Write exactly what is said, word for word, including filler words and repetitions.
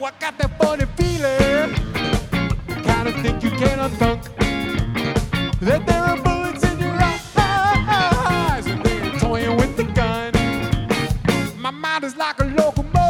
I got that funny feeling, kind of think you can't unthunk, that there are bullets in your eyes and they're toying with the gun. My mind is like a locomotive.